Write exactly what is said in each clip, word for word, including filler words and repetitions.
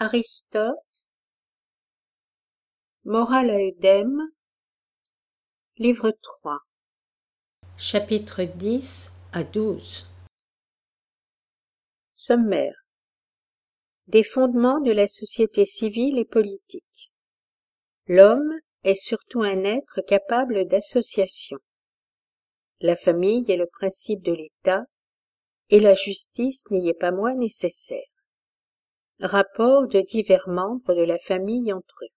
Aristote, Morale à Eudème, livre trois. Chapitres dix à douze. Sommaire. Des fondements de la société civile et politique. L'homme est surtout un être capable d'association. La famille est le principe de l'État, et la justice n'y est pas moins nécessaire. Rapport de divers membres de la famille entre eux.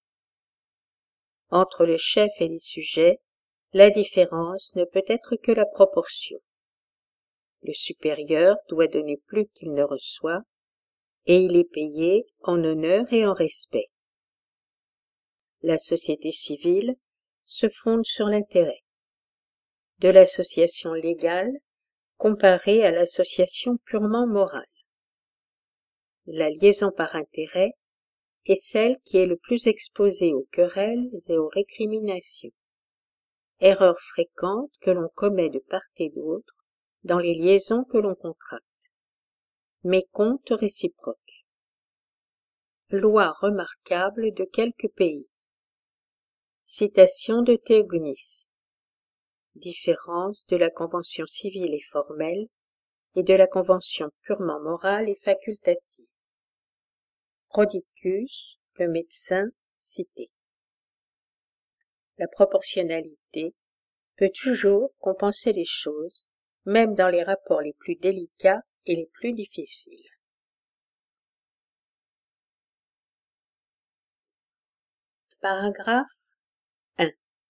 Entre le chef et les sujets, la différence ne peut être que la proportion. Le supérieur doit donner plus qu'il ne reçoit, et il est payé en honneur et en respect. La société civile se fonde sur l'intérêt. De l'association légale comparée à l'association purement morale. La liaison par intérêt est celle qui est le plus exposée aux querelles et aux récriminations. Erreur fréquente que l'on commet de part et d'autre dans les liaisons que l'on contracte. Mécompte réciproque. Loi remarquable de quelques pays. Citation de Théognis. Différence de la convention civile et formelle et de la convention purement morale et facultative. Prodicus, le médecin, cité. La proportionnalité peut toujours compenser les choses, même dans les rapports les plus délicats et les plus difficiles. Paragraphe un.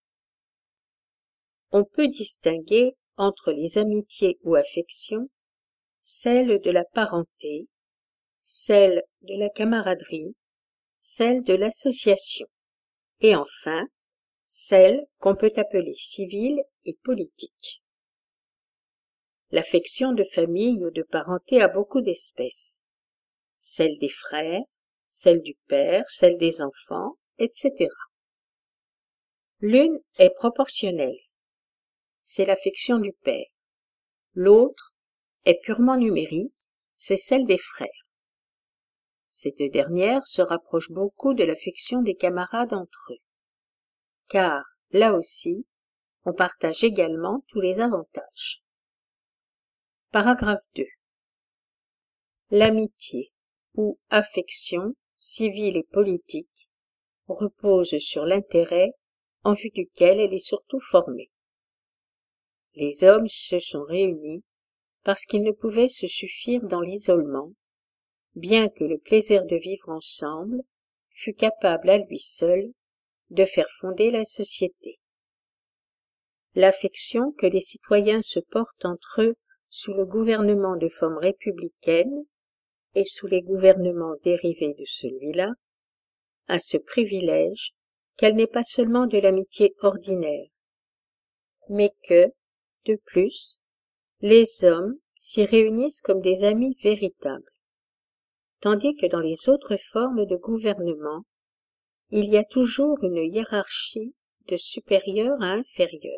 On peut distinguer entre les amitiés ou affections celle de la parenté, celle de la camaraderie, celle de l'association, et enfin celle qu'on peut appeler civile et politique. L'affection de famille ou de parenté a beaucoup d'espèces, celle des frères, celle du père, celle des enfants, et cetera. L'une est proportionnelle, c'est l'affection du père. L'autre est purement numérique, c'est celle des frères. Cette dernière se rapproche beaucoup de l'affection des camarades entre eux, car, là aussi, on partage également tous les avantages. Paragraphe deux. L'amitié, ou affection, civile et politique, repose sur l'intérêt en vue duquel elle est surtout formée. Les hommes se sont réunis parce qu'ils ne pouvaient se suffire dans l'isolement, bien que le plaisir de vivre ensemble fût capable à lui seul de faire fonder la société. L'affection que les citoyens se portent entre eux sous le gouvernement de forme républicaine et sous les gouvernements dérivés de celui-là a ce privilège qu'elle n'est pas seulement de l'amitié ordinaire, mais que, de plus, les hommes s'y réunissent comme des amis véritables, tandis que dans les autres formes de gouvernement, il y a toujours une hiérarchie de supérieur à inférieur.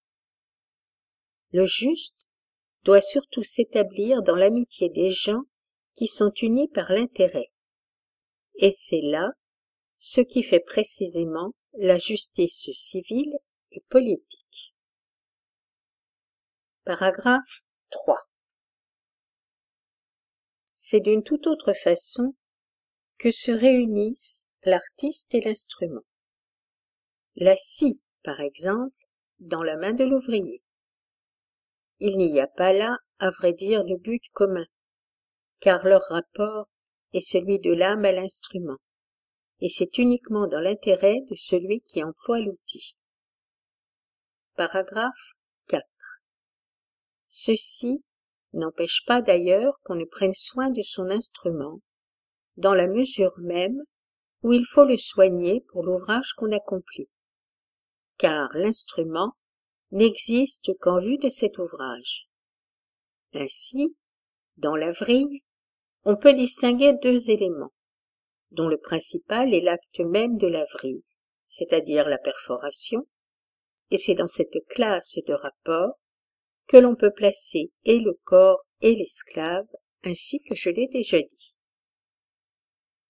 Le juste doit surtout s'établir dans l'amitié des gens qui sont unis par l'intérêt, et c'est là ce qui fait précisément la justice civile et politique. Paragraphe trois. C'est d'une toute autre façon que se réunissent l'artiste et l'instrument. La scie, par exemple, dans la main de l'ouvrier. Il n'y a pas là, à vrai dire, de but commun, car leur rapport est celui de l'âme à l'instrument, et c'est uniquement dans l'intérêt de celui qui emploie l'outil. Paragraphe quatre. Ceci n'empêche pas d'ailleurs qu'on ne prenne soin de son instrument, dans la mesure même où il faut le soigner pour l'ouvrage qu'on accomplit, car l'instrument n'existe qu'en vue de cet ouvrage. Ainsi, dans la vrille, on peut distinguer deux éléments, dont le principal est l'acte même de la vrille, c'est-à-dire la perforation, et c'est dans cette classe de rapports que l'on peut placer et le corps et l'esclave, ainsi que je l'ai déjà dit.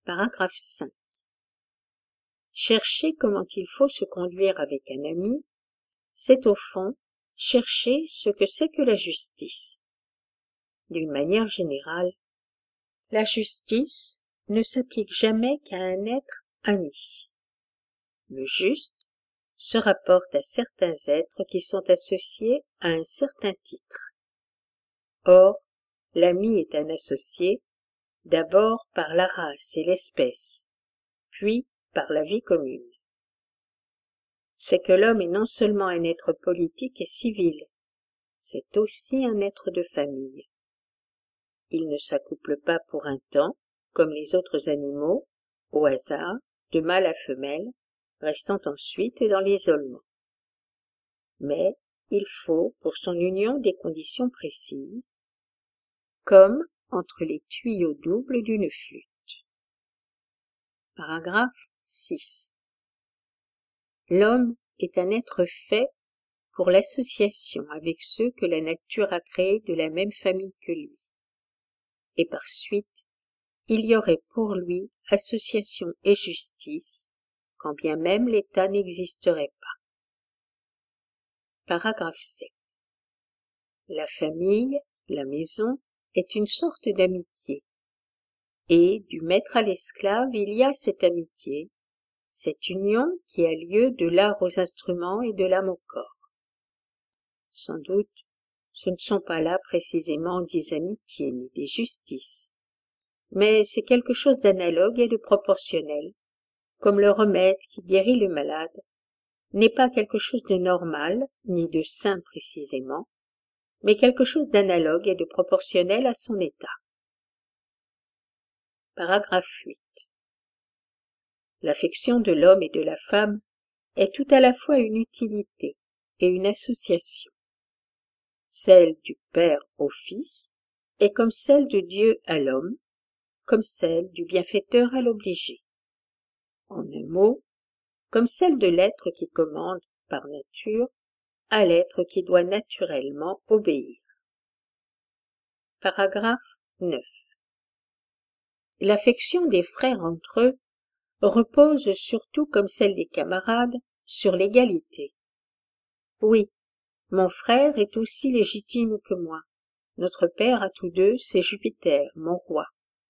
Paragraphe cinq. Chercher comment il faut se conduire avec un ami, c'est au fond chercher ce que c'est que la justice. D'une manière générale, la justice ne s'applique jamais qu'à un être ami. Le juste se rapporte à certains êtres qui sont associés à un certain titre. Or, l'ami est un associé, d'abord par la race et l'espèce, puis par la vie commune. C'est que l'homme est non seulement un être politique et civil, c'est aussi un être de famille. Il ne s'accouple pas pour un temps, comme les autres animaux, au hasard, de mâle à femelle, restant ensuite dans l'isolement. Mais il faut pour son union des conditions précises, comme entre les tuyaux doubles d'une flûte. Paragraphe six. L'homme est un être fait pour l'association avec ceux que la nature a créés de la même famille que lui. Et par suite, il y aurait pour lui association et justice, quand bien même l'État n'existerait pas. Paragraphe sept. La famille, la maison, est une sorte d'amitié. Et du maître à l'esclave, il y a cette amitié, cette union qui a lieu de l'art aux instruments et de l'âme au corps. Sans doute, ce ne sont pas là précisément des amitiés ni des justices, mais c'est quelque chose d'analogue et de proportionnel, comme le remède qui guérit le malade n'est pas quelque chose de normal ni de sain précisément, mais quelque chose d'analogue et de proportionnel à son état. Paragraphe huit. L'affection de l'homme et de la femme est tout à la fois une utilité et une association. Celle du Père au Fils est comme celle de Dieu à l'homme, comme celle du bienfaiteur à l'obligé. En un mot, comme celle de l'être qui commande par nature à l'être qui doit naturellement obéir. Paragraphe neuf. L'affection des frères entre eux repose surtout comme celle des camarades sur l'égalité. Oui, mon frère est aussi légitime que moi. Notre père à tous deux, c'est Jupiter, mon roi.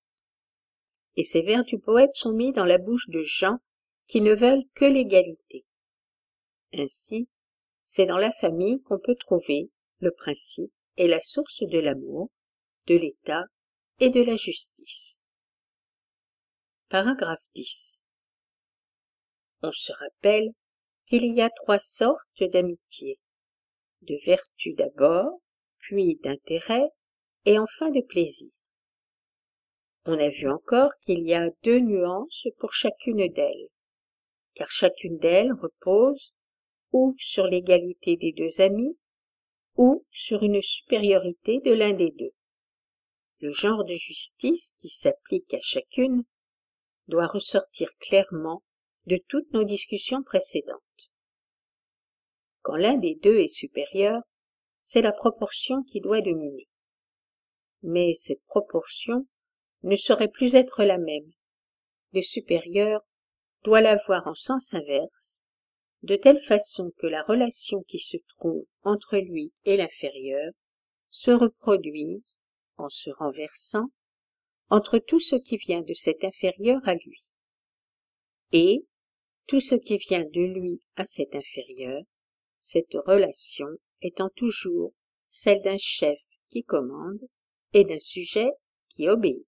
Et ces vers du poète sont mis dans la bouche de gens qui ne veulent que l'égalité. Ainsi, c'est dans la famille qu'on peut trouver le principe et la source de l'amour, de l'État et de la justice. Paragraphe dix. On se rappelle qu'il y a trois sortes d'amitié, de vertu d'abord, puis d'intérêt, et enfin de plaisir. On a vu encore qu'il y a deux nuances pour chacune d'elles, car chacune d'elles repose ou sur l'égalité des deux amis, ou sur une supériorité de l'un des deux. Le genre de justice qui s'applique à chacune doit ressortir clairement de toutes nos discussions précédentes. Quand l'un des deux est supérieur, c'est la proportion qui doit dominer. Mais cette proportion ne saurait plus être la même. Le supérieur doit la voir en sens inverse, de telle façon que la relation qui se trouve entre lui et l'inférieur se reproduise, en se renversant, entre tout ce qui vient de cet inférieur à lui, et tout ce qui vient de lui à cet inférieur, cette relation étant toujours celle d'un chef qui commande et d'un sujet qui obéit.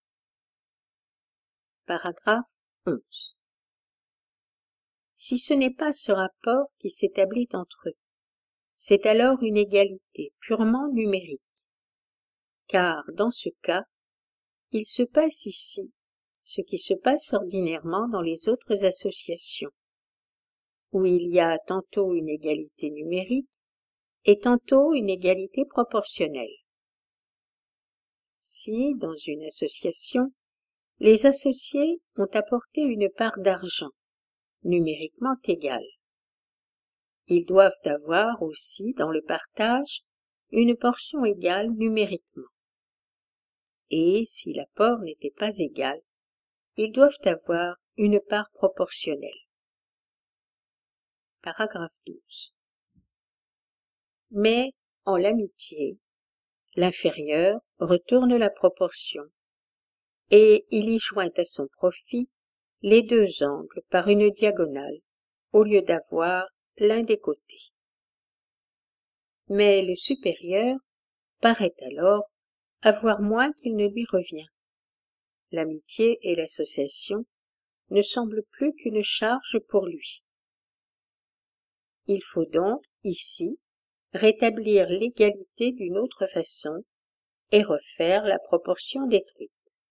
Paragraphe onze. Si ce n'est pas ce rapport qui s'établit entre eux, c'est alors une égalité purement numérique, car dans ce cas, il se passe ici ce qui se passe ordinairement dans les autres associations, où il y a tantôt une égalité numérique et tantôt une égalité proportionnelle. Si, dans une association, les associés ont apporté une part d'argent, numériquement égale, ils doivent avoir aussi dans le partage une portion égale numériquement. Et si l'apport n'était pas égal, ils doivent avoir une part proportionnelle. Paragraphe douze. Mais, en l'amitié, l'inférieur retourne la proportion, et il y joint à son profit les deux angles par une diagonale, au lieu d'avoir l'un des côtés. Mais le supérieur paraît alors avoir moins qu'il ne lui revient. L'amitié et l'association ne semblent plus qu'une charge pour lui. Il faut donc, ici, rétablir l'égalité d'une autre façon et refaire la proportion détruite.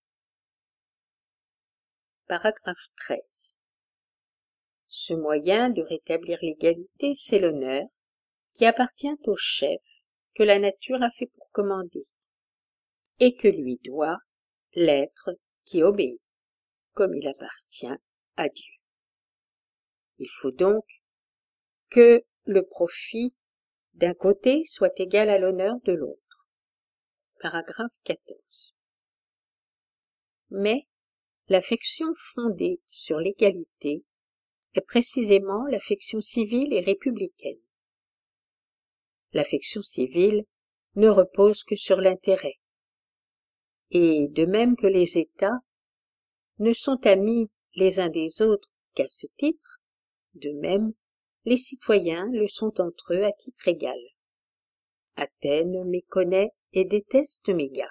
Paragraphe treize. Ce moyen de rétablir l'égalité, c'est l'honneur, qui appartient au chef que la nature a fait pour commander, et que lui doit l'être qui obéit, comme il appartient à Dieu. Il faut donc que le profit d'un côté soit égal à l'honneur de l'autre. Paragraphe quatorze. Mais l'affection fondée sur l'égalité est précisément l'affection civile et républicaine. L'affection civile ne repose que sur l'intérêt, et de même que les États ne sont amis les uns des autres qu'à ce titre, de même les citoyens le sont entre eux à titre égal. Athènes méconnaît et déteste Mégare.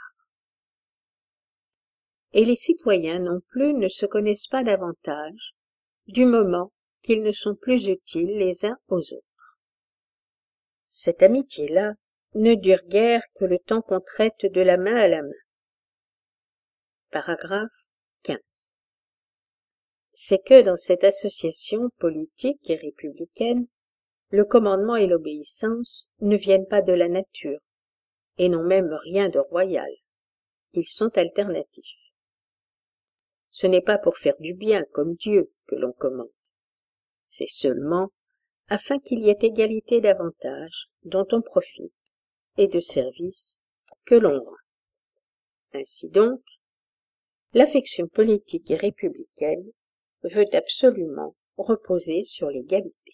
Et les citoyens non plus ne se connaissent pas davantage, du moment qu'ils ne sont plus utiles les uns aux autres. Cette amitié-là ne dure guère que le temps qu'on traite de la main à la main. Paragraphe quinze. C'est que dans cette association politique et républicaine, le commandement et l'obéissance ne viennent pas de la nature, et n'ont même rien de royal. Ils sont alternatifs. Ce n'est pas pour faire du bien comme Dieu que l'on commande. C'est seulement afin qu'il y ait égalité d'avantages dont on profite et de services que l'on rend. Ainsi donc, l'affection politique et républicaine veut absolument reposer sur l'égalité.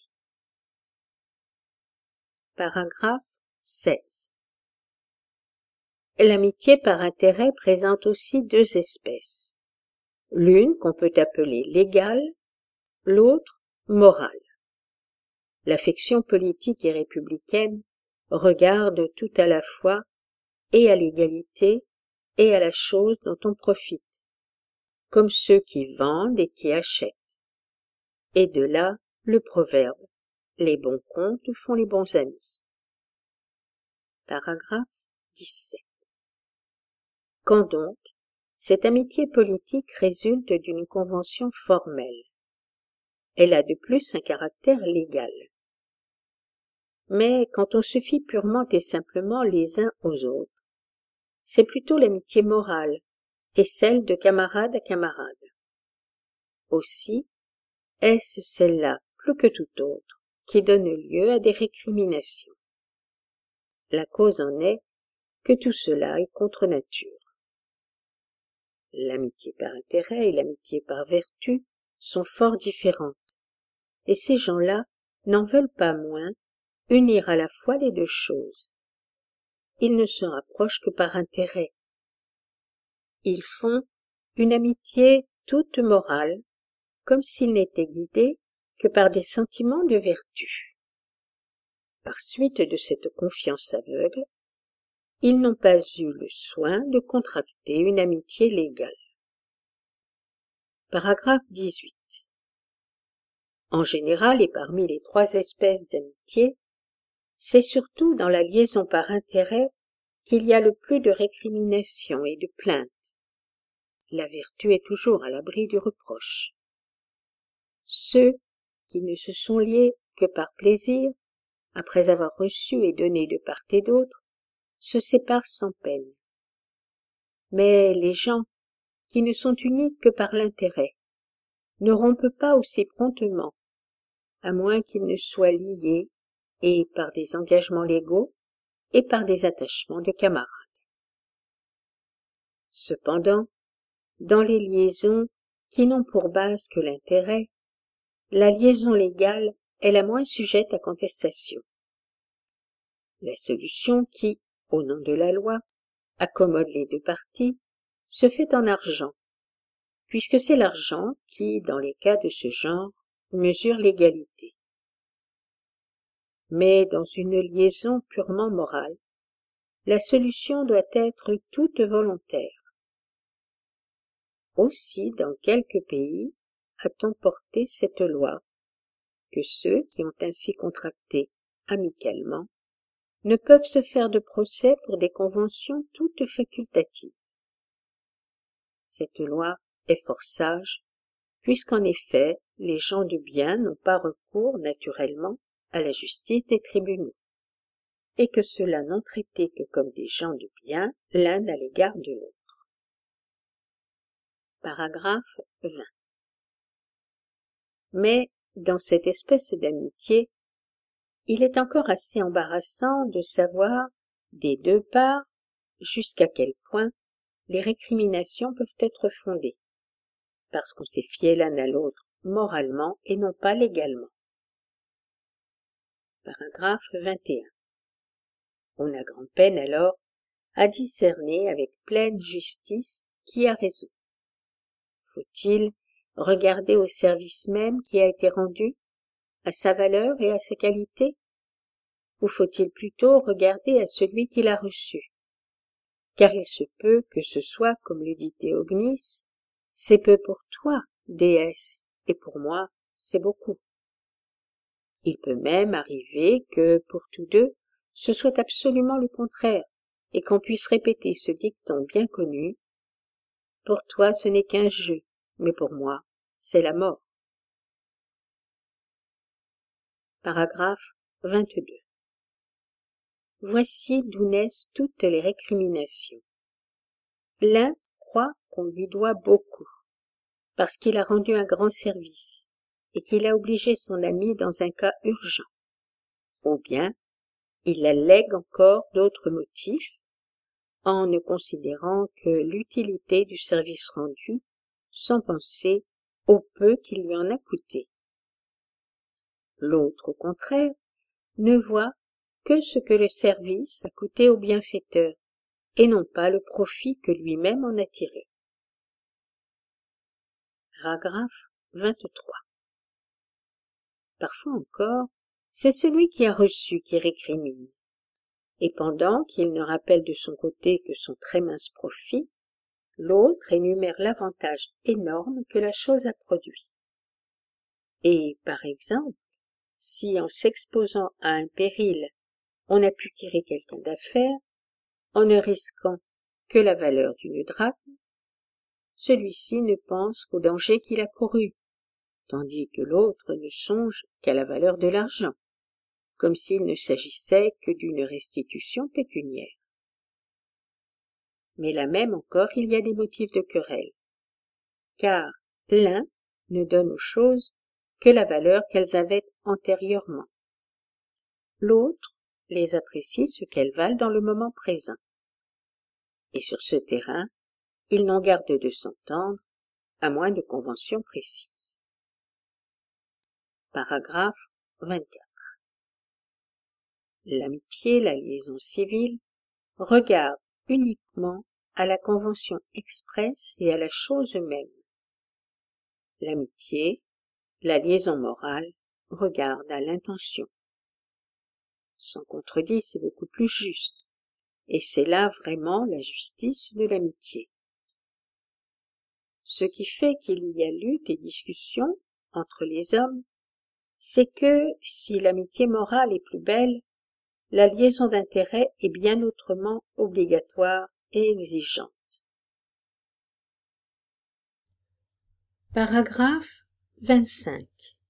Paragraphe seize. L'amitié par intérêt présente aussi deux espèces. L'une qu'on peut appeler légale, l'autre morale. L'affection politique et républicaine regarde tout à la fois et à l'égalité et à la chose dont on profite, comme ceux qui vendent et qui achètent. Et de là le proverbe « Les bons comptes font les bons amis ». Paragraphe dix-sept. Quand donc cette amitié politique résulte d'une convention formelle, elle a de plus un caractère légal. Mais quand on se fie purement et simplement les uns aux autres, c'est plutôt l'amitié morale et celle de camarade à camarade. Aussi, est-ce celle-là plus que toute autre qui donne lieu à des récriminations. La cause en est que tout cela est contre nature. L'amitié par intérêt et l'amitié par vertu sont fort différentes, et ces gens-là n'en veulent pas moins unir à la fois les deux choses. Ils ne se rapprochent que par intérêt. Ils font une amitié toute morale, comme s'ils n'étaient guidés que par des sentiments de vertu. Par suite de cette confiance aveugle, ils n'ont pas eu le soin de contracter une amitié légale. Paragraphe dix-huit. En général et parmi les trois espèces d'amitié, c'est surtout dans la liaison par intérêt qu'il y a le plus de récriminations et de plaintes. La vertu est toujours à l'abri du reproche. Ceux qui ne se sont liés que par plaisir, après avoir reçu et donné de part et d'autre, se séparent sans peine. Mais les gens qui ne sont unis que par l'intérêt ne rompent pas aussi promptement, à moins qu'ils ne soient liés et par des engagements légaux et par des attachements de camarades. Cependant, dans les liaisons qui n'ont pour base que l'intérêt, la liaison légale est la moins sujette à contestation. La solution qui, au nom de la loi, accommode les deux parties, se fait en argent, puisque c'est l'argent qui, dans les cas de ce genre, mesure l'égalité. Mais dans une liaison purement morale, la solution doit être toute volontaire. Aussi, dans quelques pays, a-t-on porté cette loi, que ceux qui ont ainsi contracté amicalement ne peuvent se faire de procès pour des conventions toutes facultatives. Cette loi est fort sage, puisqu'en effet, les gens de bien n'ont pas recours naturellement à la justice des tribunaux, et que ceux-là n'ont traité que comme des gens de bien l'un à l'égard de l'autre. Paragraphe vingt. Mais, dans cette espèce d'amitié, il est encore assez embarrassant de savoir, des deux parts, jusqu'à quel point les récriminations peuvent être fondées, parce qu'on s'est fié l'un à l'autre moralement et non pas légalement. Paragraphe vingt et un. On a grand-peine alors à discerner avec pleine justice qui a raison. Faut-il regarder au service même qui a été rendu, à sa valeur et à sa qualité, ou faut-il plutôt regarder à celui qui l'a reçu? Car il se peut que ce soit, comme le dit Théognis, c'est peu pour toi, déesse, et pour moi, c'est beaucoup. Il peut même arriver que, pour tous deux, ce soit absolument le contraire, et qu'on puisse répéter ce dicton bien connu: « Pour toi, ce n'est qu'un jeu, mais pour moi, c'est la mort. » Paragraphe vingt-deux. Voici d'où naissent toutes les récriminations. L'un croit qu'on lui doit beaucoup, parce qu'il a rendu un grand service, et qu'il a obligé son ami dans un cas urgent. Ou bien, il allègue encore d'autres motifs, en ne considérant que l'utilité du service rendu, sans penser au peu qu'il lui en a coûté. L'autre, au contraire, ne voit que ce que le service a coûté au bienfaiteur, et non pas le profit que lui-même en a tiré. Paragraphe vingt-trois. Parfois encore, c'est celui qui a reçu qui récrimine, et pendant qu'il ne rappelle de son côté que son très mince profit, l'autre énumère l'avantage énorme que la chose a produit. Et, par exemple, si en s'exposant à un péril, on a pu tirer quelqu'un d'affaire, en ne risquant que la valeur d'une drachme, celui-ci ne pense qu'au danger qu'il a couru, tandis que l'autre ne songe qu'à la valeur de l'argent, comme s'il ne s'agissait que d'une restitution pécuniaire. Mais là même encore il y a des motifs de querelle, car l'un ne donne aux choses que la valeur qu'elles avaient antérieurement. L'autre les apprécie ce qu'elles valent dans le moment présent. Et sur ce terrain, ils n'ont garde de s'entendre, à moins de conventions précises. Paragraphe vingt-quatre. L'amitié, la liaison civile, regarde uniquement à la convention expresse et à la chose même. L'amitié, la liaison morale, regarde à l'intention. Sans contredit, c'est beaucoup plus juste, et c'est là vraiment la justice de l'amitié. Ce qui fait qu'il y a lutte et discussion entre les hommes, c'est que, si l'amitié morale est plus belle, la liaison d'intérêt est bien autrement obligatoire et exigeante. Paragraphe vingt-cinq.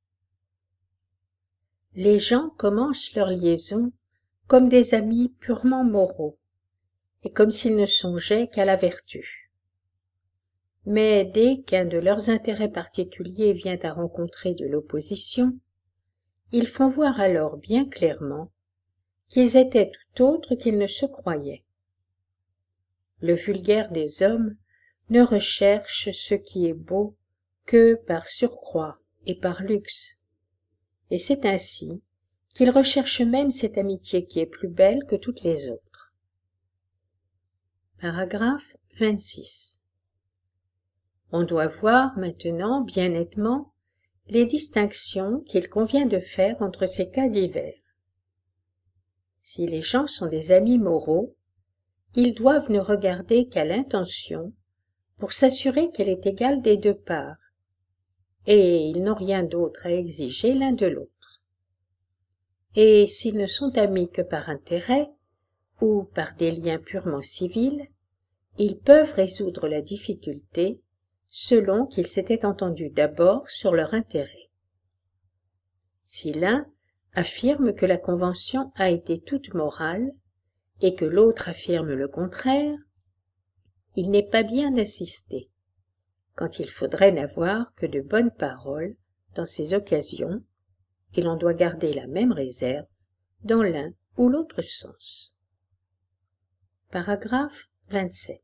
Les gens commencent leur liaison comme des amis purement moraux, et comme s'ils ne songeaient qu'à la vertu. Mais dès qu'un de leurs intérêts particuliers vient à rencontrer de l'opposition, ils font voir alors bien clairement qu'ils étaient tout autres qu'ils ne se croyaient. Le vulgaire des hommes ne recherche ce qui est beau que par surcroît et par luxe. Et c'est ainsi qu'ils recherchent même cette amitié qui est plus belle que toutes les autres. Paragraphe vingt-six. On doit voir maintenant bien nettement les distinctions qu'il convient de faire entre ces cas divers. Si les gens sont des amis moraux, ils doivent ne regarder qu'à l'intention pour s'assurer qu'elle est égale des deux parts, et ils n'ont rien d'autre à exiger l'un de l'autre. Et s'ils ne sont amis que par intérêt, ou par des liens purement civils, ils peuvent résoudre la difficulté selon qu'ils s'étaient entendus d'abord sur leur intérêt. Si l'un affirme que la convention a été toute morale, et que l'autre affirme le contraire, il n'est pas bien d'assister, quand il faudrait n'avoir que de bonnes paroles dans ces occasions, et l'on doit garder la même réserve dans l'un ou l'autre sens. Paragraphe vingt-sept.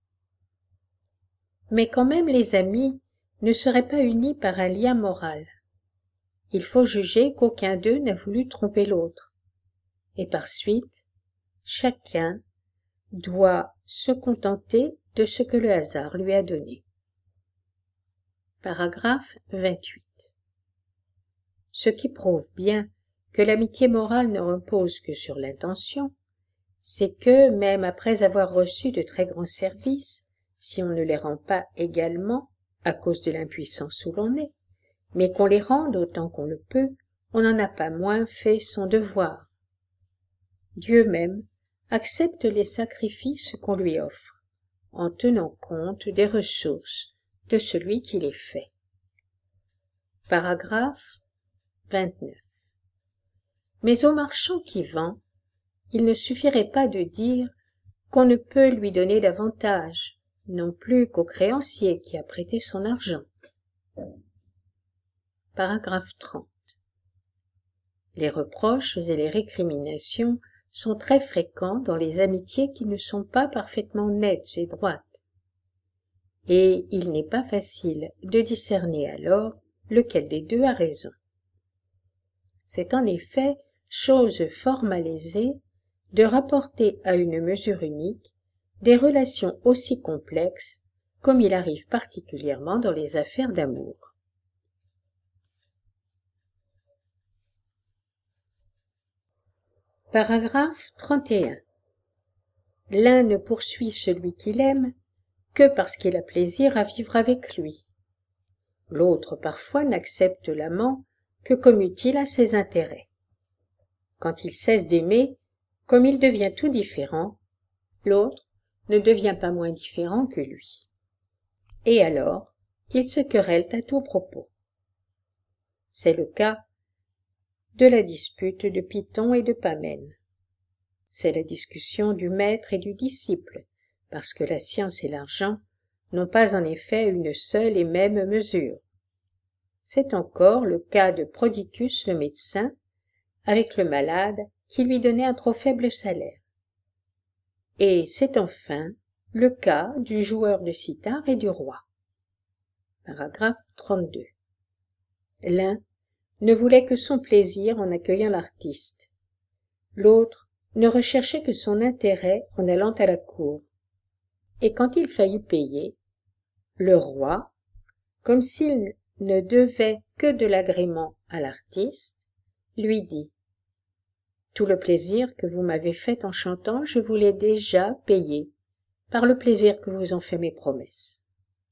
Mais quand même les amis ne seraient pas unis par un lien moral. Il faut juger qu'aucun d'eux n'a voulu tromper l'autre, et par suite, chacun doit se contenter de ce que le hasard lui a donné. Paragraphe vingt-huit. Ce qui prouve bien que l'amitié morale ne repose que sur l'intention, c'est que, même après avoir reçu de très grands services, si on ne les rend pas également, à cause de l'impuissance où l'on est, mais qu'on les rende autant qu'on le peut, on n'en a pas moins fait son devoir. Dieu même accepte les sacrifices qu'on lui offre, en tenant compte des ressources de celui qui les fait. Paragraphe vingt-neuf. Mais au marchand qui vend, il ne suffirait pas de dire qu'on ne peut lui donner davantage, non plus qu'au créancier qui a prêté son argent. Paragraphe trente. Les reproches et les récriminations sont très fréquents dans les amitiés qui ne sont pas parfaitement nettes et droites, et il n'est pas facile de discerner alors lequel des deux a raison. C'est en effet chose fort malaisée de rapporter à une mesure unique des relations aussi complexes comme il arrive particulièrement dans les affaires d'amour. Paragraphe trente et un. L'un ne poursuit celui qu'il aime que parce qu'il a plaisir à vivre avec lui. L'autre parfois n'accepte l'amant que comme utile à ses intérêts. Quand il cesse d'aimer, comme il devient tout différent, l'autre ne devient pas moins différent que lui. Et alors, ils se querellent à tout propos. C'est le cas de la dispute de Python et de Pamène. C'est la discussion du maître et du disciple, parce que la science et l'argent n'ont pas en effet une seule et même mesure. C'est encore le cas de Prodicus le médecin, avec le malade qui lui donnait un trop faible salaire. Et c'est enfin le cas du joueur de cithare et du roi. Paragraphe trente-deux. L'un ne voulait que son plaisir en accueillant l'artiste. L'autre ne recherchait que son intérêt en allant à la cour. Et quand il faillit payer, le roi, comme s'il ne devait que de l'agrément à l'artiste, lui dit « Tout le plaisir que vous m'avez fait en chantant, je vous l'ai déjà payé, par le plaisir que vous ont fait mes promesses. »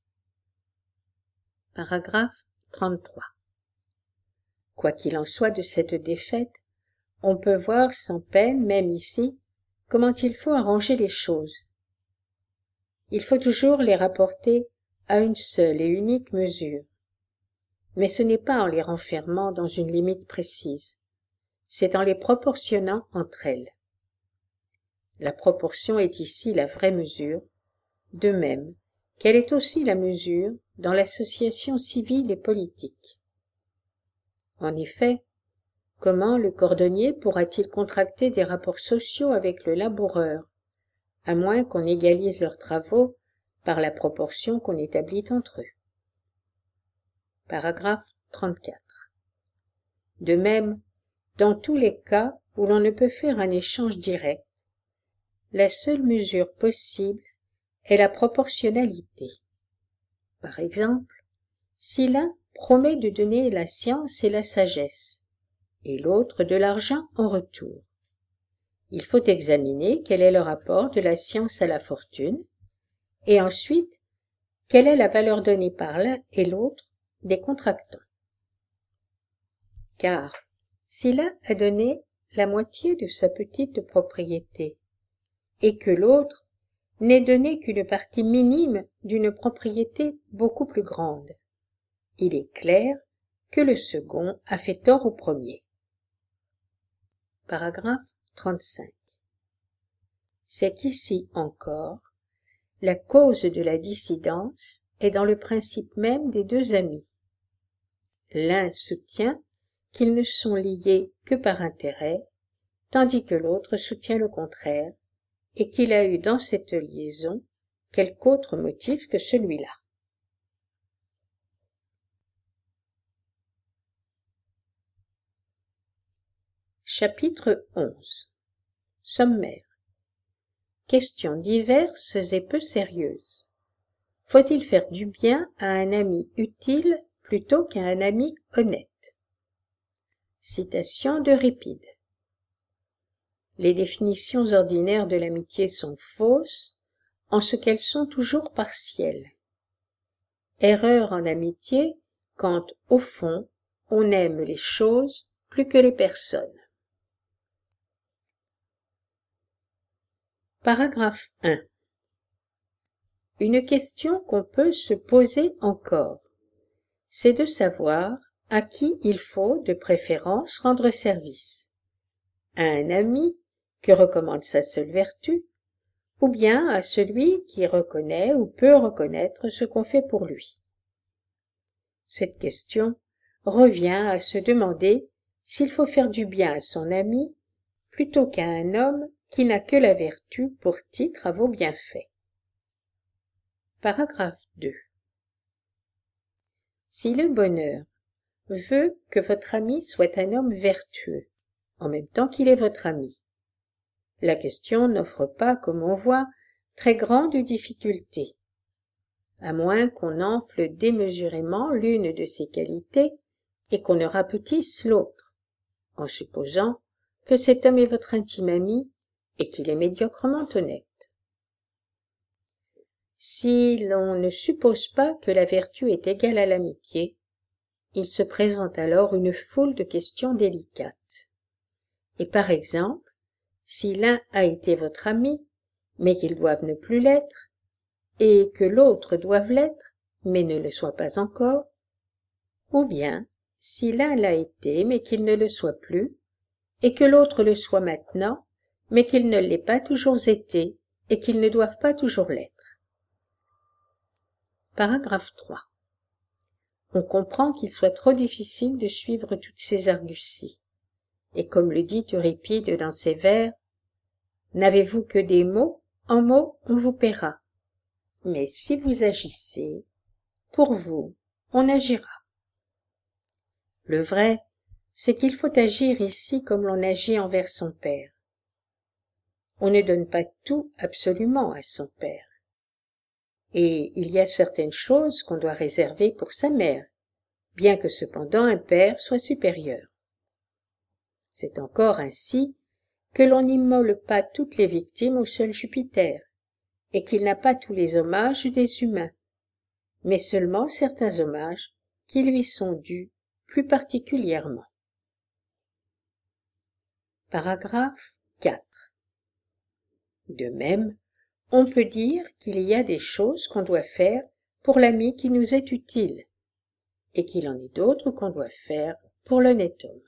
Paragraphe trente-trois. Quoi qu'il en soit de cette défaite, on peut voir sans peine, même ici, comment il faut arranger les choses. Il faut toujours les rapporter à une seule et unique mesure. Mais ce n'est pas en les renfermant dans une limite précise, c'est en les proportionnant entre elles. La proportion est ici la vraie mesure, de même qu'elle est aussi la mesure dans l'association civile et politique. En effet, comment le cordonnier pourra-t-il contracter des rapports sociaux avec le laboureur, à moins qu'on égalise leurs travaux par la proportion qu'on établit entre eux? Paragraphe trente-quatre. De même, dans tous les cas où l'on ne peut faire un échange direct, la seule mesure possible est la proportionnalité. Par exemple, si l'un promet de donner la science et la sagesse, et l'autre de l'argent en retour, il faut examiner quel est le rapport de la science à la fortune, et ensuite quelle est la valeur donnée par l'un et l'autre des contractants. Car si l'un a donné la moitié de sa petite propriété, et que l'autre n'est donné qu'une partie minime d'une propriété beaucoup plus grande, il est clair que le second a fait tort au premier. Paragraphe trente-cinq. C'est qu'ici encore, la cause de la dissidence est dans le principe même des deux amis. L'un soutient qu'ils ne sont liés que par intérêt, tandis que l'autre soutient le contraire, et qu'il a eu dans cette liaison quelque autre motif que celui-là. Chapitre onze. Sommaire. Questions diverses et peu sérieuses. Faut-il faire du bien à un ami utile plutôt qu'à un ami honnête? Citation d'Euripide. Les définitions ordinaires de l'amitié sont fausses en ce qu'elles sont toujours partielles. Erreur en amitié quand, au fond, on aime les choses plus que les personnes. Paragraphe un. Une question qu'on peut se poser encore, c'est de savoir à qui il faut de préférence rendre service, à un ami que recommande sa seule vertu, ou bien à celui qui reconnaît ou peut reconnaître ce qu'on fait pour lui. Cette question revient à se demander s'il faut faire du bien à son ami plutôt qu'à un homme qui n'a que la vertu pour titre à vos bienfaits. Paragraphe deux. Si le bonheur veut que votre ami soit un homme vertueux, en même temps qu'il est votre ami, la question n'offre pas, comme on voit, très grande difficulté, à moins qu'on enfle démesurément l'une de ses qualités et qu'on ne rapetisse l'autre, en supposant que cet homme est votre intime ami et qu'il est médiocrement honnête. Si l'on ne suppose pas que la vertu est égale à l'amitié, il se présente alors une foule de questions délicates. Et par exemple, si l'un a été votre ami, mais qu'il doive ne plus l'être, et que l'autre doive l'être, mais ne le soit pas encore, ou bien si l'un l'a été, mais qu'il ne le soit plus, et que l'autre le soit maintenant, mais qu'il ne l'ait pas toujours été, et qu'il ne doive pas toujours l'être. Paragraphe trois. On comprend qu'il soit trop difficile de suivre toutes ces arguties, et comme le dit Euripide dans ses vers, « N'avez-vous que des mots? En mots on vous paiera. Mais si vous agissez, pour vous, on agira. » Le vrai, c'est qu'il faut agir ici comme l'on agit envers son père. On ne donne pas tout absolument à son père. Et il y a certaines choses qu'on doit réserver pour sa mère, bien que cependant un père soit supérieur. C'est encore ainsi que l'on n'immole pas toutes les victimes au seul Jupiter, et qu'il n'a pas tous les hommages des humains, mais seulement certains hommages qui lui sont dus plus particulièrement. Paragraphe quatre. De même, on peut dire qu'il y a des choses qu'on doit faire pour l'ami qui nous est utile, et qu'il en est d'autres qu'on doit faire pour l'honnête homme.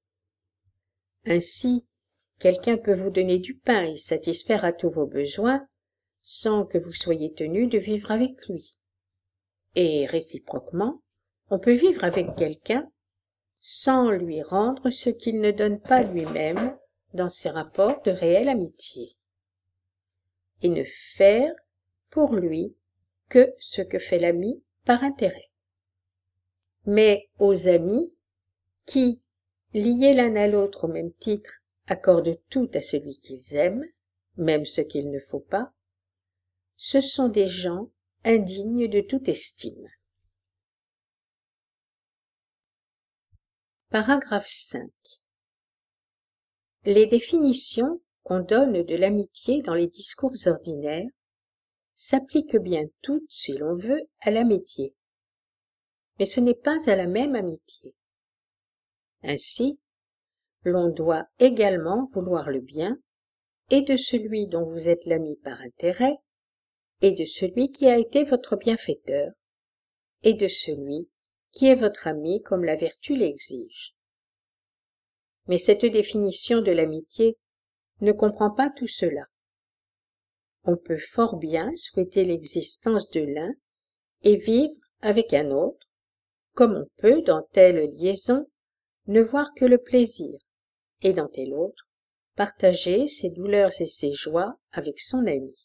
Ainsi, quelqu'un peut vous donner du pain et satisfaire à tous vos besoins, sans que vous soyez tenu de vivre avec lui. Et réciproquement, on peut vivre avec quelqu'un sans lui rendre ce qu'il ne donne pas lui-même dans ses rapports de réelle amitié, et ne faire pour lui que ce que fait l'ami par intérêt. mais aux amis qui, liés l'un à l'autre au même titre, accordent tout à celui qu'ils aiment, même ce qu'il ne faut pas, ce sont des gens indignes de toute estime. Paragraphe cinq. Les définitions qu'on donne de l'amitié dans les discours ordinaires s'appliquent bien toutes, si l'on veut, à l'amitié. Mais ce n'est pas à la même amitié. Ainsi, l'on doit également vouloir le bien, et de celui dont vous êtes l'ami par intérêt, et de celui qui a été votre bienfaiteur, et de celui qui est votre ami comme la vertu l'exige. Mais cette définition de l'amitié ne comprend pas tout cela. On peut fort bien souhaiter l'existence de l'un et vivre avec un autre, comme on peut, dans telle liaison, ne voir que le plaisir, et dans telle autre, partager ses douleurs et ses joies avec son ami.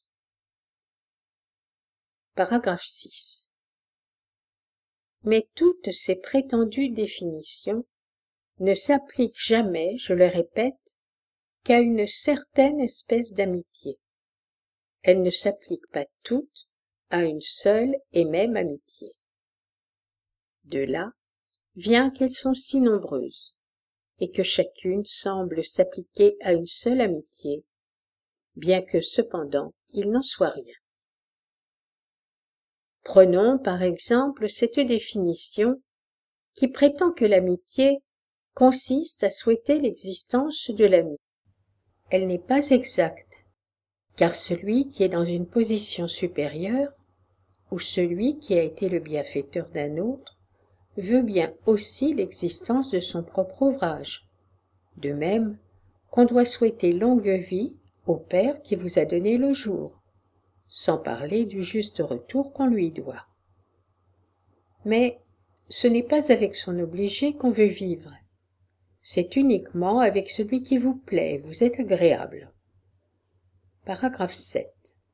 Paragraphe six. Mais toutes ces prétendues définitions ne s'appliquent jamais, je le répète, qu'à une certaine espèce d'amitié. Elles ne s'appliquent pas toutes à une seule et même amitié. De là vient qu'elles sont si nombreuses, et que chacune semble s'appliquer à une seule amitié, bien que cependant il n'en soit rien. Prenons par exemple cette définition qui prétend que l'amitié consiste à souhaiter l'existence de l'ami. Elle n'est pas exacte, car celui qui est dans une position supérieure, ou celui qui a été le bienfaiteur d'un autre, veut bien aussi l'existence de son propre ouvrage, de même qu'on doit souhaiter longue vie au Père qui vous a donné le jour, sans parler du juste retour qu'on lui doit. Mais ce n'est pas avec son obligé qu'on veut vivre, c'est uniquement avec celui qui vous plaît, vous est agréable. Paragraphe sept.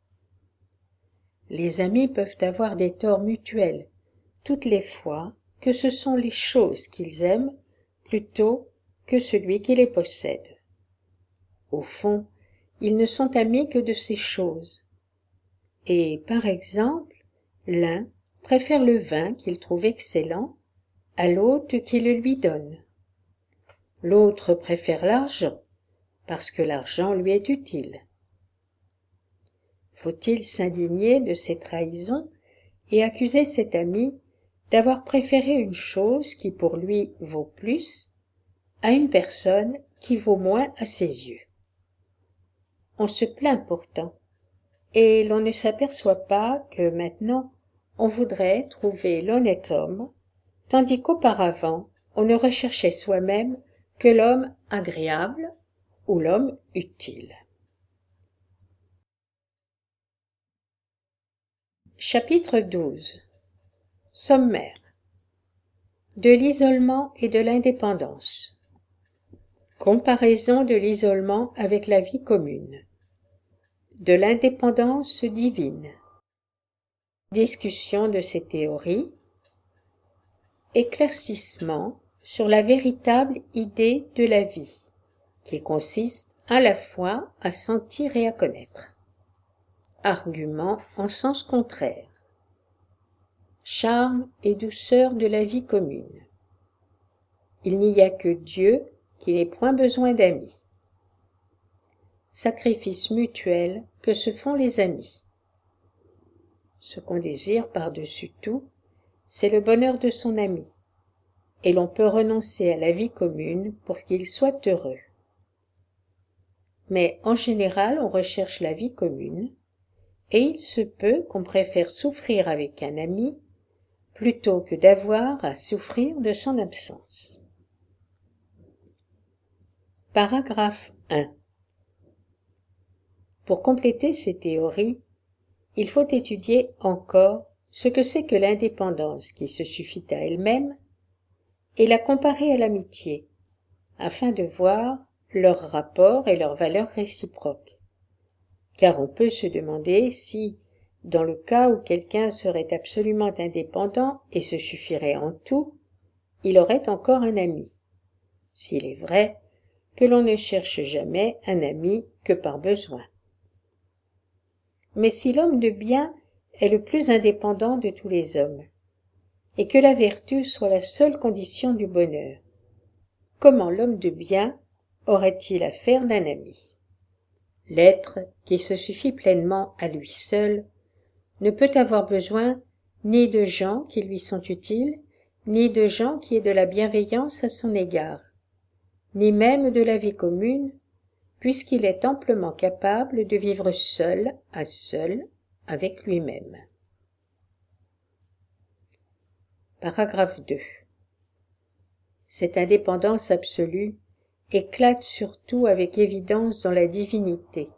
Les amis peuvent avoir des torts mutuels, toutes les fois que ce sont les choses qu'ils aiment plutôt que celui qui les possède. Au fond, ils ne sont amis que de ces choses. Et, par exemple, l'un préfère le vin qu'il trouve excellent à l'hôte qui le lui donne. L'autre préfère l'argent, parce que l'argent lui est utile. Faut-il s'indigner de ces trahisons et accuser cet ami d'avoir préféré une chose qui pour lui vaut plus à une personne qui vaut moins à ses yeux? On se plaint pourtant, et l'on ne s'aperçoit pas que maintenant on voudrait trouver l'honnête homme, tandis qu'auparavant on ne recherchait soi-même que l'homme agréable ou l'homme utile. Chapitre douze. Sommaire. De l'isolement et de l'indépendance. Comparaison de l'isolement avec la vie commune. De l'indépendance divine. Discussion de ces théories. Éclaircissement sur la véritable idée de la vie, qui consiste à la fois à sentir et à connaître. Argument en sens contraire. Charme et douceur de la vie commune. Il n'y a que Dieu qui n'ait point besoin d'amis. Sacrifice mutuel que se font les amis. Ce qu'on désire par-dessus tout, c'est le bonheur de son ami, et l'on peut renoncer à la vie commune pour qu'il soit heureux. Mais en général on recherche la vie commune, et il se peut qu'on préfère souffrir avec un ami plutôt que d'avoir à souffrir de son absence. Paragraphe un. Pour compléter ces théories, il faut étudier encore ce que c'est que l'indépendance qui se suffit à elle-même et la comparer à l'amitié, afin de voir leur rapport et leur valeur réciproque. Car on peut se demander si, dans le cas où quelqu'un serait absolument indépendant et se suffirait en tout, il aurait encore un ami, s'il est vrai que l'on ne cherche jamais un ami que par besoin. Mais si l'homme de bien est le plus indépendant de tous les hommes, et que la vertu soit la seule condition du bonheur, comment l'homme de bien aurait-il affaire d'un ami? L'être qui se suffit pleinement à lui seul ne peut avoir besoin ni de gens qui lui sont utiles, ni de gens qui aient de la bienveillance à son égard, ni même de la vie commune, puisqu'il est amplement capable de vivre seul à seul avec lui-même. Paragraphe deux. Cette indépendance absolue éclate surtout avec évidence dans la divinité.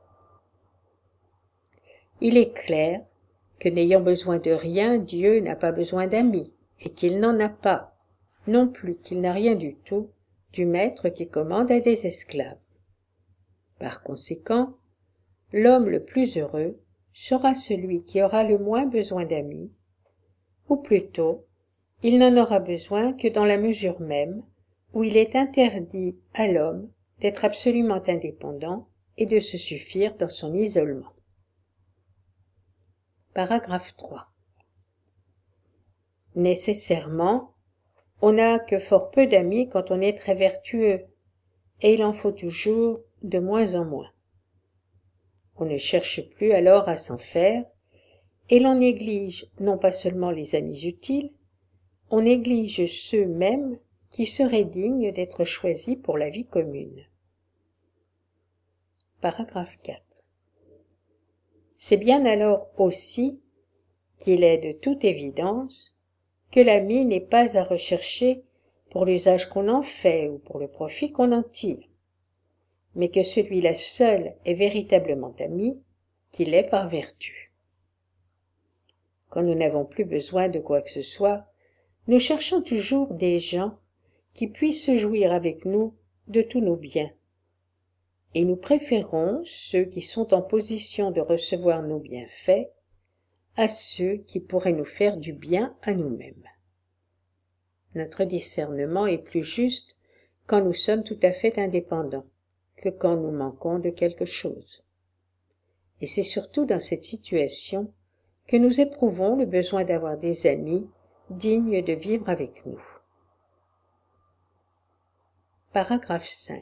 Il est clair que n'ayant besoin de rien, Dieu n'a pas besoin d'amis, et qu'il n'en a pas, non plus qu'il n'a rien du tout, du maître qui commande à des esclaves. Par conséquent, l'homme le plus heureux sera celui qui aura le moins besoin d'amis, ou plutôt, il n'en aura besoin que dans la mesure même où il est interdit à l'homme d'être absolument indépendant et de se suffire dans son isolement. Paragraphe trois. Nécessairement, on n'a que fort peu d'amis quand on est très vertueux, et il en faut toujours de moins en moins. On ne cherche plus alors à s'en faire, et l'on néglige non pas seulement les amis utiles, on néglige ceux mêmes qui seraient dignes d'être choisis pour la vie commune. Paragraphe quatre. C'est bien alors aussi qu'il est de toute évidence que l'ami n'est pas à rechercher pour l'usage qu'on en fait ou pour le profit qu'on en tire, mais que celui-là seul est véritablement ami, qu'il est par vertu. Quand nous n'avons plus besoin de quoi que ce soit, nous cherchons toujours des gens qui puissent jouir avec nous de tous nos biens, et nous préférons ceux qui sont en position de recevoir nos bienfaits à ceux qui pourraient nous faire du bien à nous-mêmes. Notre discernement est plus juste quand nous sommes tout à fait indépendants que quand nous manquons de quelque chose. Et c'est surtout dans cette situation que nous éprouvons le besoin d'avoir des amis dignes de vivre avec nous. Paragraphe cinq.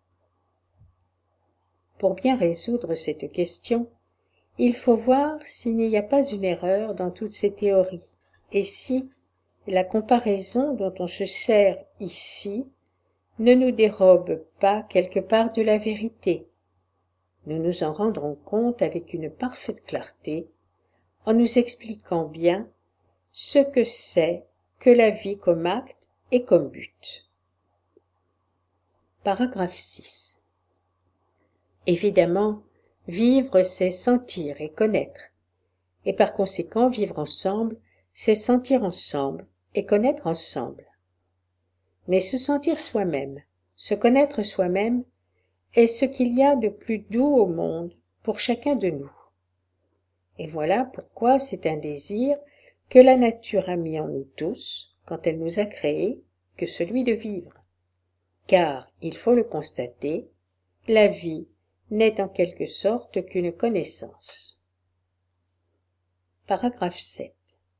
Pour bien résoudre cette question, il faut voir s'il n'y a pas une erreur dans toutes ces théories, et si la comparaison dont on se sert ici ne nous dérobe pas quelque part de la vérité. Nous nous en rendrons compte avec une parfaite clarté en nous expliquant bien ce que c'est que la vie comme acte et comme but. Paragraphe six. Évidemment, vivre c'est sentir et connaître, et par conséquent vivre ensemble c'est sentir ensemble et connaître ensemble. Mais se sentir soi-même, se connaître soi-même est ce qu'il y a de plus doux au monde pour chacun de nous. Et voilà pourquoi c'est un désir que la nature a mis en nous tous, quand elle nous a créés, que celui de vivre. Car, il faut le constater, la vie n'est en quelque sorte qu'une connaissance. Paragraphe sept.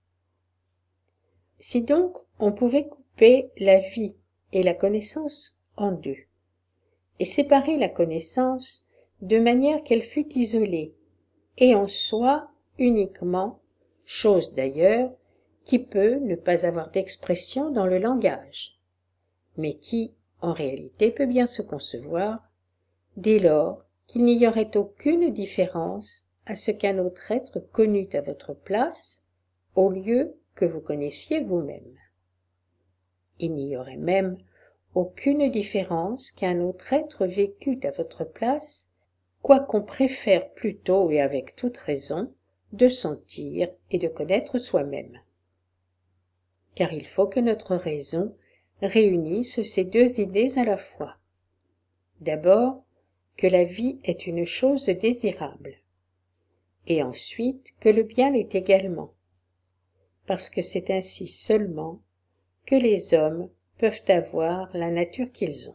Si donc on pouvait couper la vie et la connaissance en deux, et séparer la connaissance de manière qu'elle fût isolée, et en soi uniquement, chose d'ailleurs qui peut ne pas avoir d'expression dans le langage, mais qui, en réalité, peut bien se concevoir, dès lors qu'il n'y aurait aucune différence à ce qu'un autre être connût à votre place, au lieu que vous connaissiez vous-même. Il n'y aurait même aucune différence qu'un autre être vécût à votre place, quoiqu'on préfère plutôt et avec toute raison de sentir et de connaître soi-même. Car il faut que notre raison réunisse ces deux idées à la fois. D'abord, que la vie est une chose désirable, et ensuite que le bien l'est également, parce que c'est ainsi seulement que les hommes peuvent avoir la nature qu'ils ont.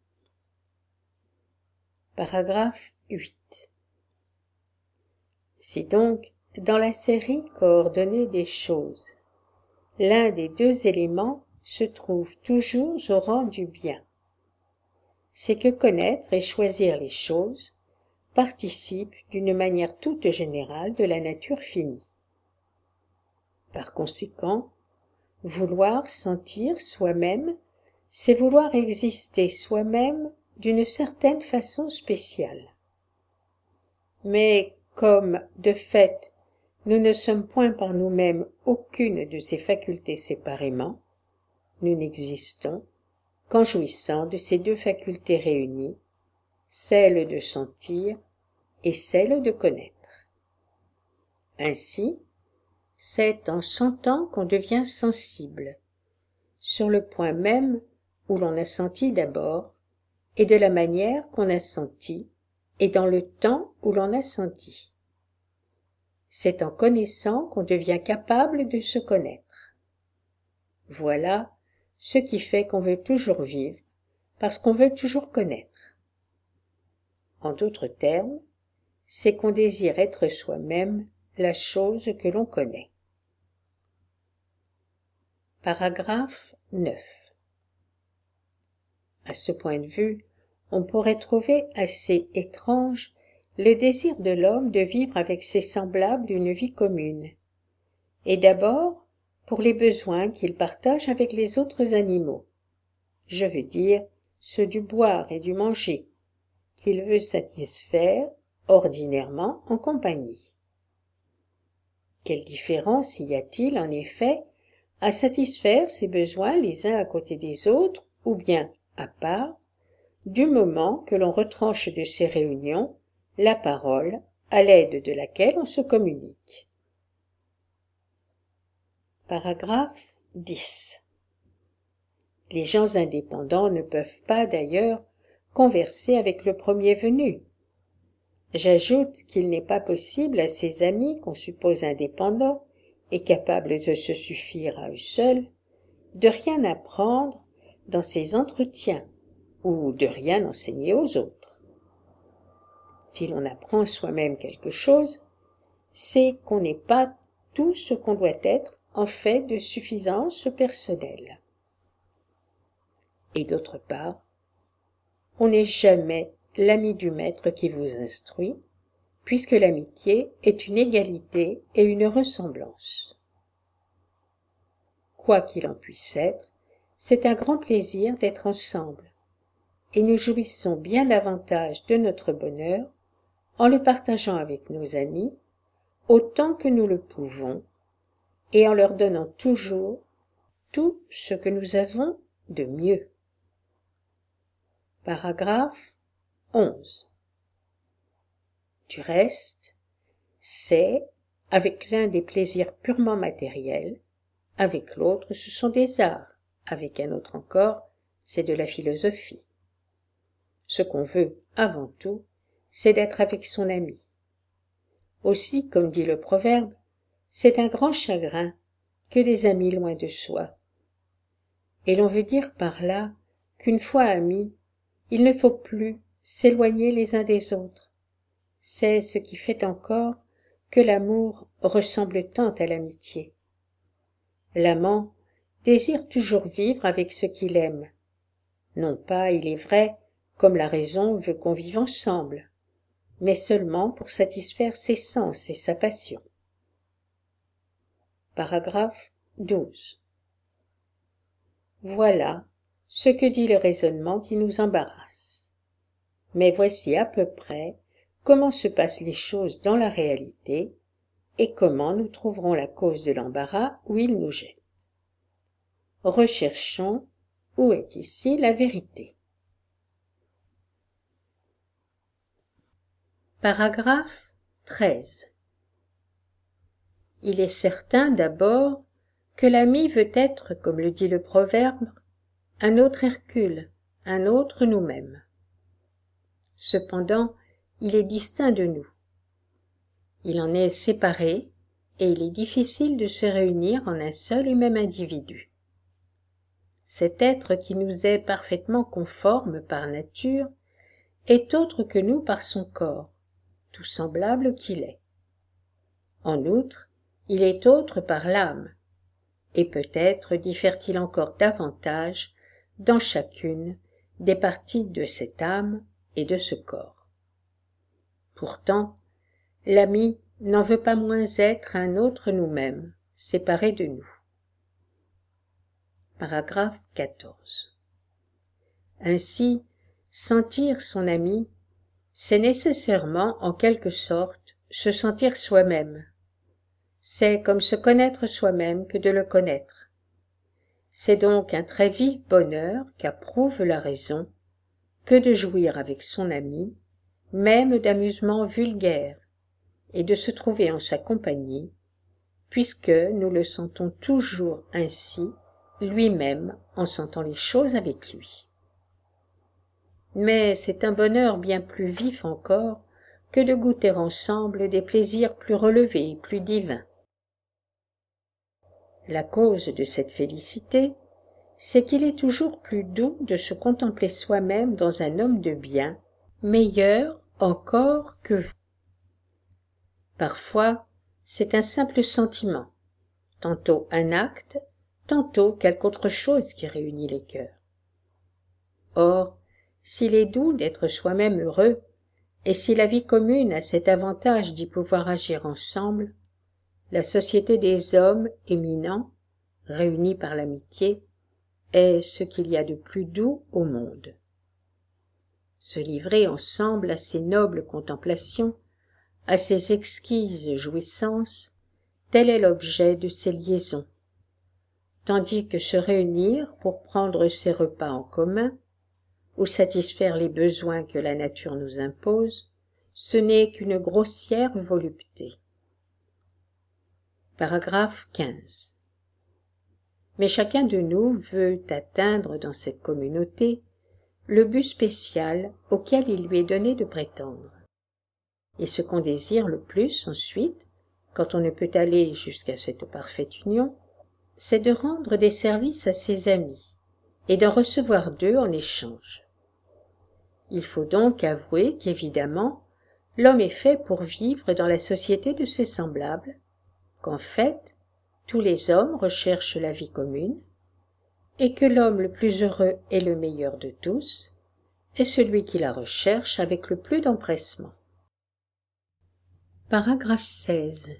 Paragraphe huit. Si donc, dans la série coordonnée des choses, l'un des deux éléments se trouve toujours au rang du bien, c'est que connaître et choisir les choses participe d'une manière toute générale de la nature finie. Par conséquent, vouloir sentir soi-même, c'est vouloir exister soi-même d'une certaine façon spéciale. Mais comme, de fait, nous ne sommes point par nous-mêmes aucune de ces facultés séparément, nous n'existons qu'en jouissant de ces deux facultés réunies, celle de sentir et celle de connaître. Ainsi, c'est en sentant qu'on devient sensible, sur le point même où l'on a senti d'abord, et de la manière qu'on a senti, et dans le temps où l'on a senti. C'est en connaissant qu'on devient capable de se connaître. Voilà ce qui fait qu'on veut toujours vivre, parce qu'on veut toujours connaître. En d'autres termes, c'est qu'on désire être soi-même la chose que l'on connaît. Paragraphe neuf. À ce point de vue, on pourrait trouver assez étrange le désir de l'homme de vivre avec ses semblables une vie commune, et d'abord pour les besoins qu'il partage avec les autres animaux, je veux dire ceux du boire et du manger, qu'il veut satisfaire ordinairement en compagnie. Quelle différence y a-t-il en effet à satisfaire ces besoins les uns à côté des autres ou bien à part, du moment que l'on retranche de ces réunions la parole à l'aide de laquelle on se communique. Paragraphe dix. Les gens indépendants ne peuvent pas d'ailleurs converser avec le premier venu. J'ajoute qu'il n'est pas possible à ces amis qu'on suppose indépendants et capables de se suffire à eux seuls, de rien apprendre dans ces entretiens ou de rien enseigner aux autres. Si l'on apprend soi-même quelque chose, c'est qu'on n'est pas tout ce qu'on doit être en fait de suffisance personnelle. Et d'autre part, on n'est jamais l'ami du maître qui vous instruit, puisque l'amitié est une égalité et une ressemblance. Quoi qu'il en puisse être, c'est un grand plaisir d'être ensemble, et nous jouissons bien davantage de notre bonheur en le partageant avec nos amis autant que nous le pouvons, et en leur donnant toujours tout ce que nous avons de mieux. Paragraphe onze. Du reste, c'est, avec l'un des plaisirs purement matériels, avec l'autre ce sont des arts, avec un autre encore c'est de la philosophie. Ce qu'on veut, avant tout, c'est d'être avec son ami. Aussi, comme dit le proverbe, c'est un grand chagrin que des amis loin de soi. Et l'on veut dire par là qu'une fois amis, il ne faut plus s'éloigner les uns des autres. C'est ce qui fait encore que l'amour ressemble tant à l'amitié. L'amant désire toujours vivre avec ceux qu'il aime, non pas, il est vrai, comme la raison veut qu'on vive ensemble, mais seulement pour satisfaire ses sens et sa passion. Paragraphe douze. Voilà ce que dit le raisonnement qui nous embarrasse. Mais voici à peu près comment se passent les choses dans la réalité et comment nous trouverons la cause de l'embarras où il nous jette. Recherchons où est ici la vérité. Paragraphe treize. Il est certain d'abord que l'ami veut être, comme le dit le proverbe, un autre Hercule, un autre nous-mêmes. Cependant, il est distinct de nous. Il en est séparé, et il est difficile de se réunir en un seul et même individu. cet être qui nous est parfaitement conforme par nature, est autre que nous par son corps, tout semblable qu'il est. En outre, il est autre par l'âme, et peut-être diffère-t-il encore davantage dans chacune des parties de cette âme et de ce corps. Pourtant, l'ami n'en veut pas moins être un autre nous-mêmes, séparé de nous. Paragraphe quatorze. Ainsi, sentir son ami, c'est nécessairement, en quelque sorte, se sentir soi-même. C'est comme se connaître soi-même que de le connaître. C'est donc un très vif bonheur qu'approuve la raison que de jouir avec son ami, même d'amusements vulgaires, et de se trouver en sa compagnie, puisque nous le sentons toujours ainsi, lui-même, en sentant les choses avec lui. Mais c'est un bonheur bien plus vif encore que de goûter ensemble des plaisirs plus relevés et plus divins. La cause de cette félicité, c'est qu'il est toujours plus doux de se contempler soi-même dans un homme de bien, meilleur encore que vous. Parfois, c'est un simple sentiment, tantôt un acte, tantôt quelque autre chose qui réunit les cœurs. Or, s'il est doux d'être soi-même heureux, et si la vie commune a cet avantage d'y pouvoir agir ensemble, la société des hommes éminents, réunis par l'amitié, est ce qu'il y a de plus doux au monde. Se livrer ensemble à ces nobles contemplations, à ces exquises jouissances, tel est l'objet de ces liaisons, tandis que se réunir pour prendre ses repas en commun, ou satisfaire les besoins que la nature nous impose, ce n'est qu'une grossière volupté. Paragraphe quinze. Mais chacun de nous veut atteindre dans cette communauté le but spécial auquel il lui est donné de prétendre. Et ce qu'on désire le plus ensuite, quand on ne peut aller jusqu'à cette parfaite union, c'est de rendre des services à ses amis et d'en recevoir d'eux en échange. Il faut donc avouer qu'évidemment, l'homme est fait pour vivre dans la société de ses semblables, qu'en fait, tous les hommes recherchent la vie commune, et que l'homme le plus heureux et le meilleur de tous est celui qui la recherche avec le plus d'empressement. Paragraphe seize.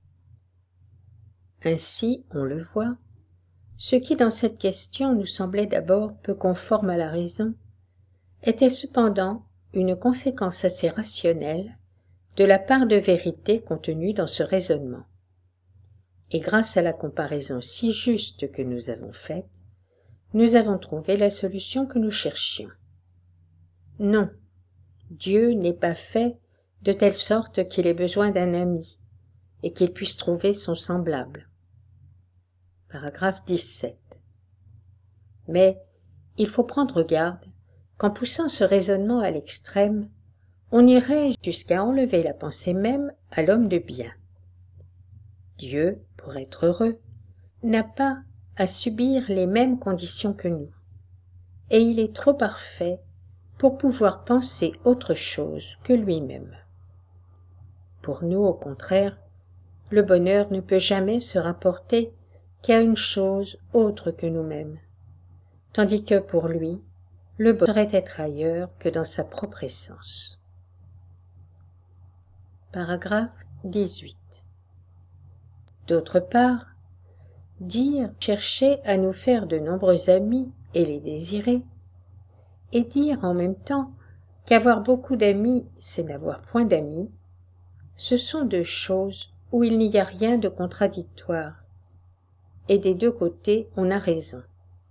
Ainsi, on le voit, ce qui dans cette question nous semblait d'abord peu conforme à la raison, était cependant une conséquence assez rationnelle de la part de vérité contenue dans ce raisonnement. Et grâce à la comparaison si juste que nous avons faite, nous avons trouvé la solution que nous cherchions. Non, Dieu n'est pas fait de telle sorte qu'il ait besoin d'un ami, et qu'il puisse trouver son semblable. Paragraphe dix-sept. Mais il faut prendre garde qu'en poussant ce raisonnement à l'extrême, on irait jusqu'à enlever la pensée même à l'homme de bien. Dieu, pour être heureux, n'a pas à subir les mêmes conditions que nous, et il est trop parfait pour pouvoir penser autre chose que lui-même. Pour nous, au contraire, le bonheur ne peut jamais se rapporter qu'à une chose autre que nous-mêmes, tandis que pour lui, le bonheur serait être ailleurs que dans sa propre essence. Paragraphe dix-huit. D'autre part, dire chercher à nous faire de nombreux amis et les désirer, et dire en même temps qu'avoir beaucoup d'amis, c'est n'avoir point d'amis, ce sont deux choses où il n'y a rien de contradictoire, et des deux côtés on a raison.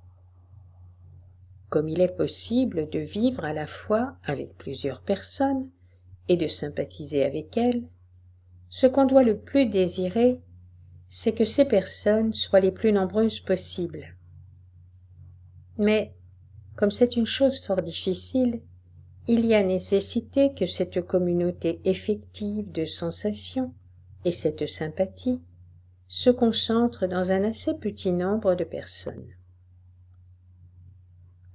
Comme il est possible de vivre à la fois avec plusieurs personnes et de sympathiser avec elles, ce qu'on doit le plus désirer, c'est que ces personnes soient les plus nombreuses possibles. Mais, comme c'est une chose fort difficile, il y a nécessité que cette communauté effective de sensations et cette sympathie se concentrent dans un assez petit nombre de personnes.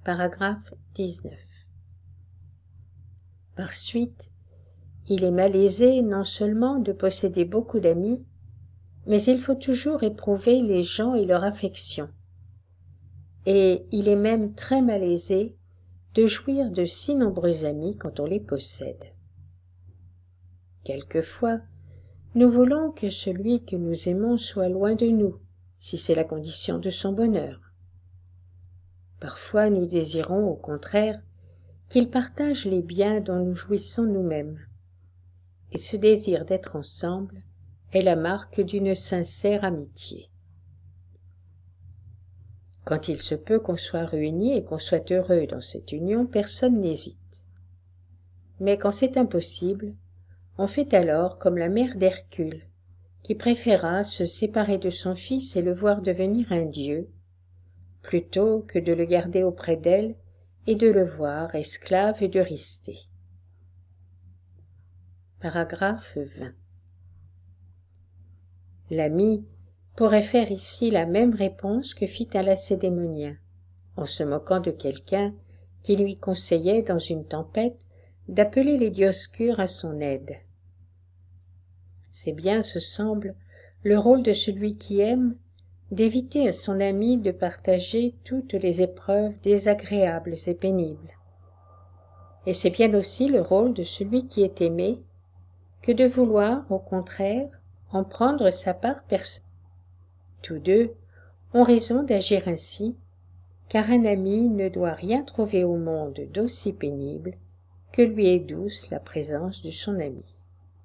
Paragraphe dix-neuf. Par suite, il est malaisé non seulement de posséder beaucoup d'amis, mais il faut toujours éprouver les gens et leur affection. Et il est même très malaisé de jouir de si nombreux amis quand on les possède. Quelquefois, nous voulons que celui que nous aimons soit loin de nous, si c'est la condition de son bonheur. Parfois nous désirons, au contraire, qu'il partage les biens dont nous jouissons nous-mêmes. Et ce désir d'être ensemble est la marque d'une sincère amitié. Quand il se peut qu'on soit réunis et qu'on soit heureux dans cette union, personne n'hésite. Mais quand c'est impossible, on fait alors comme la mère d'Hercule, qui préféra se séparer de son fils et le voir devenir un dieu, plutôt que de le garder auprès d'elle et de le voir esclave d'Eurysthée. Paragraphe vingt. L'ami pourrait faire ici la même réponse que fit un Lacédémonien, en se moquant de quelqu'un qui lui conseillait dans une tempête d'appeler les Dioscures à son aide. C'est bien, ce semble, le rôle de celui qui aime, d'éviter à son ami de partager toutes les épreuves désagréables et pénibles. Et c'est bien aussi le rôle de celui qui est aimé, que de vouloir, au contraire, en prendre sa part personnelle. Tous deux ont raison d'agir ainsi, car un ami ne doit rien trouver au monde d'aussi pénible que lui est douce la présence de son ami.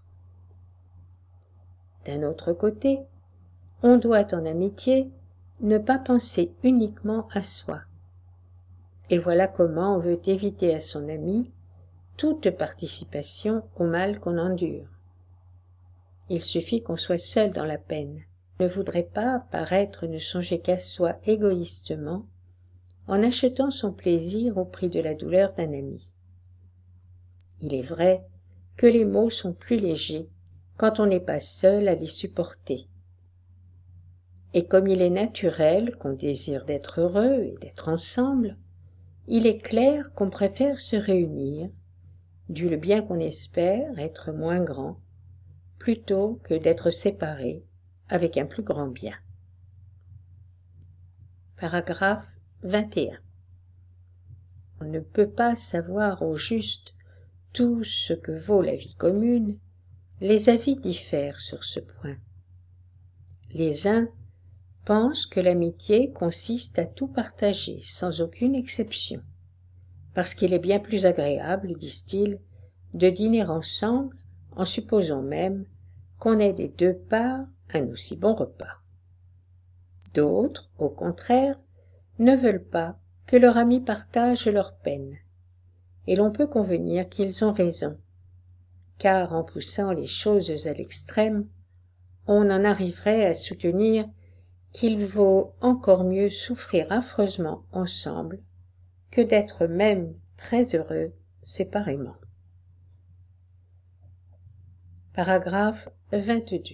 D'un autre côté, on doit en amitié ne pas penser uniquement à soi. Et voilà comment on veut éviter à son ami toute participation au mal qu'on endure. Il suffit qu'on soit seul dans la peine, ne voudrait pas paraître ne songer qu'à soi égoïstement, en achetant son plaisir au prix de la douleur d'un ami. Il est vrai que les maux sont plus légers quand on n'est pas seul à les supporter. Et comme il est naturel qu'on désire d'être heureux et d'être ensemble, il est clair qu'on préfère se réunir, dû le bien qu'on espère être moins grand, plutôt que d'être séparés avec un plus grand bien. Paragraphe vingt et un. On ne peut pas savoir au juste tout ce que vaut la vie commune, les avis diffèrent sur ce point. Les uns pensent que l'amitié consiste à tout partager sans aucune exception, parce qu'il est bien plus agréable, disent-ils, de dîner ensemble en supposant même qu'on ait des deux parts un aussi bon repas. D'autres, au contraire, ne veulent pas que leur ami partage leurs peines, et l'on peut convenir qu'ils ont raison, car en poussant les choses à l'extrême, on en arriverait à soutenir qu'il vaut encore mieux souffrir affreusement ensemble que d'être même très heureux séparément. Paragraphe vingt-deux.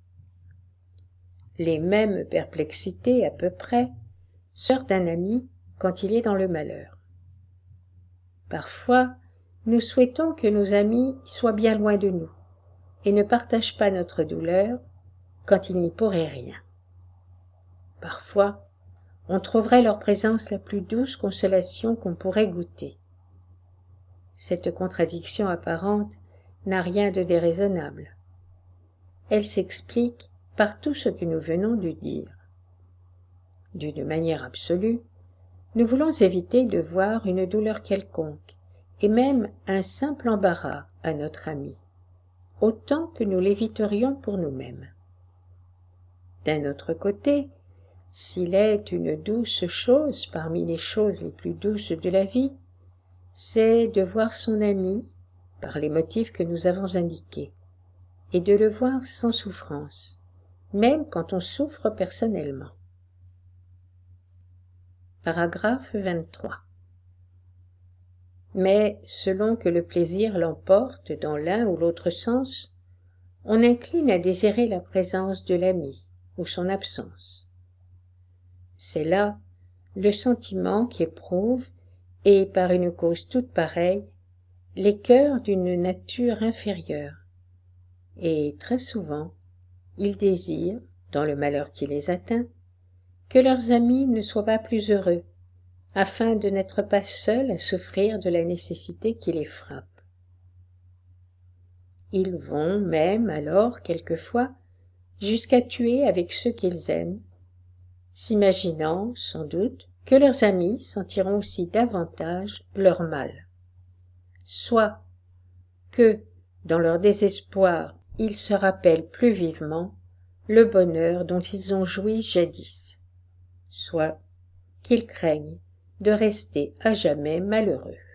Les mêmes perplexités à peu près sortent d'un ami quand il est dans le malheur. Parfois, nous souhaitons que nos amis soient bien loin de nous et ne partagent pas notre douleur quand ils n'y pourraient rien. Parfois, on trouverait leur présence la plus douce consolation qu'on pourrait goûter. Cette contradiction apparente n'a rien de déraisonnable. Elle s'explique par tout ce que nous venons de dire. D'une manière absolue, nous voulons éviter de voir une douleur quelconque, et même un simple embarras à notre ami, autant que nous l'éviterions pour nous-mêmes. D'un autre côté, s'il est une douce chose parmi les choses les plus douces de la vie, c'est de voir son ami, par les motifs que nous avons indiqués, et de le voir sans souffrance, même quand on souffre personnellement. Paragraphe vingt-trois. Mais selon que le plaisir l'emporte dans l'un ou l'autre sens, on incline à désirer la présence de l'ami ou son absence. C'est là le sentiment qu'éprouve et par une cause toute pareille, les cœurs d'une nature inférieure, et très souvent, ils désirent, dans le malheur qui les atteint, que leurs amis ne soient pas plus heureux, afin de n'être pas seuls à souffrir de la nécessité qui les frappe. Ils vont même alors, quelquefois, jusqu'à tuer avec ceux qu'ils aiment, s'imaginant, sans doute, que leurs amis sentiront aussi davantage leur mal. Soit que, dans leur désespoir, ils se rappellent plus vivement le bonheur dont ils ont joui jadis, soit qu'ils craignent de rester à jamais malheureux.